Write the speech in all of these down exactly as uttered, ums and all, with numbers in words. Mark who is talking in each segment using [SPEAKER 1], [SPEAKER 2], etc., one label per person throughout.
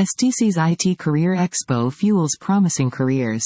[SPEAKER 1] S T C's I T Career Expo fuels promising careers.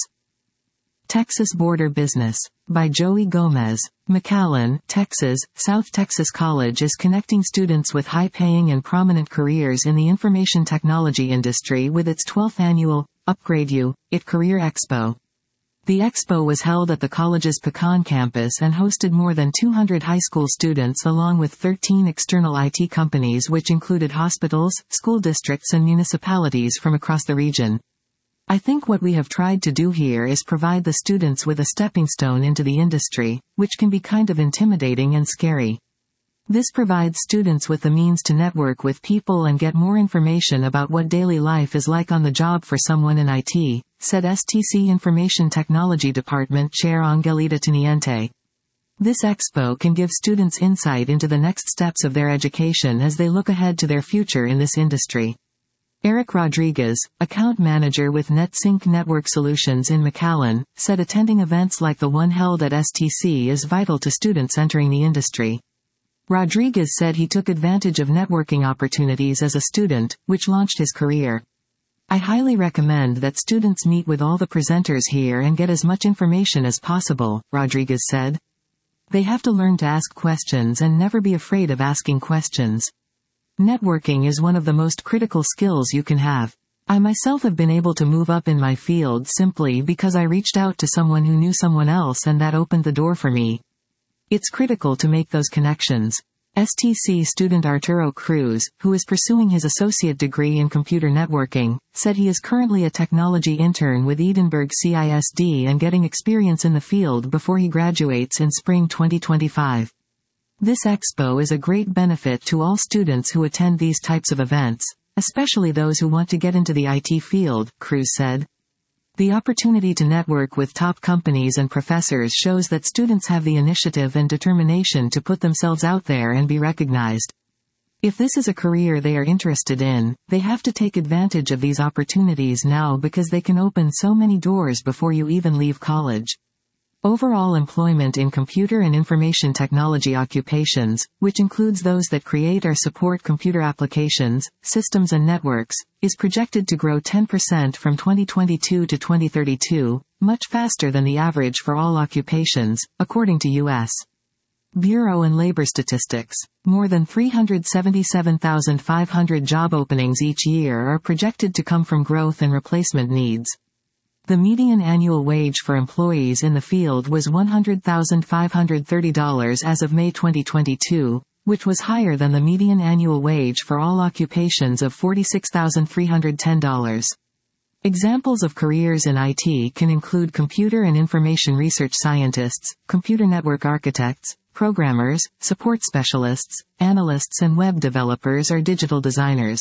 [SPEAKER 1] Texas Border Business. By Joey Gomez. McAllen, Texas. South Texas College is connecting students with high-paying and prominent careers in the information technology industry with its twelfth annual Upgrade You, I T Career Expo. The expo was held at the college's Pecan campus and hosted more than two hundred high school students along with thirteen external I T companies, which included hospitals, school districts and municipalities from across the region. I think what we have tried to do here is provide the students with a stepping stone into the industry, which can be kind of intimidating and scary. This provides students with the means to network with people and get more information about what daily life is like on the job for someone in I T, said S T C Information Technology Department Chair Angelita Teniente. This expo can give students insight into the next steps of their education as they look ahead to their future in this industry. Eric Rodriguez, account manager with NetSync Network Solutions in McAllen, said attending events like the one held at S T C is vital to students entering the industry. Rodriguez said he took advantage of networking opportunities as a student, which launched his career. I highly recommend that students meet with all the presenters here and get as much information as possible, Rodriguez said. They have to learn to ask questions and never be afraid of asking questions. Networking is one of the most critical skills you can have. I myself have been able to move up in my field simply because I reached out to someone who knew someone else and that opened the door for me. It's critical to make those connections. S T C student Arturo Cruz, who is pursuing his associate degree in computer networking, said he is currently a technology intern with Edinburgh C I S D and getting experience in the field before he graduates in spring twenty twenty-five. This expo is a great benefit to all students who attend these types of events, especially those who want to get into the I T field, Cruz said. The opportunity to network with top companies and professors shows that students have the initiative and determination to put themselves out there and be recognized. If this is a career they are interested in, they have to take advantage of these opportunities now because they can open so many doors before you even leave college. Overall employment in computer and information technology occupations, which includes those that create or support computer applications, systems and networks, is projected to grow ten percent from twenty twenty-two to twenty thirty-two, much faster than the average for all occupations, according to U S Bureau and Labor Statistics. More than three hundred seventy-seven thousand five hundred job openings each year are projected to come from growth and replacement needs. The median annual wage for employees in the field was one hundred thousand five hundred thirty dollars as of May twenty twenty-two, which was higher than the median annual wage for all occupations of forty-six thousand three hundred ten dollars. Examples of careers in I T can include computer and information research scientists, computer network architects, programmers, support specialists, analysts and web developers or digital designers.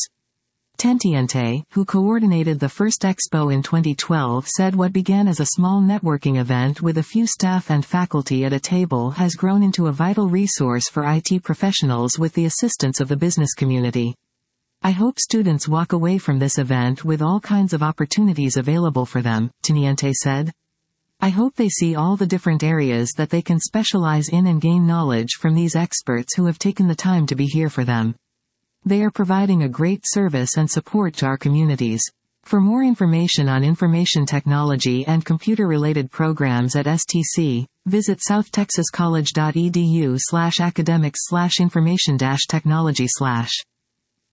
[SPEAKER 1] Tentiente, who coordinated the first expo in twenty twelve, said what began as a small networking event with a few staff and faculty at a table has grown into a vital resource for I T professionals with the assistance of the business community. I hope students walk away from this event with all kinds of opportunities available for them, Teniente said. I hope they see all the different areas that they can specialize in and gain knowledge from these experts who have taken the time to be here for them. They are providing a great service and support to our communities. For more information on information technology and computer-related programs at S T C, visit southtexascollege dot e d u slash academics slash information dash technology slash.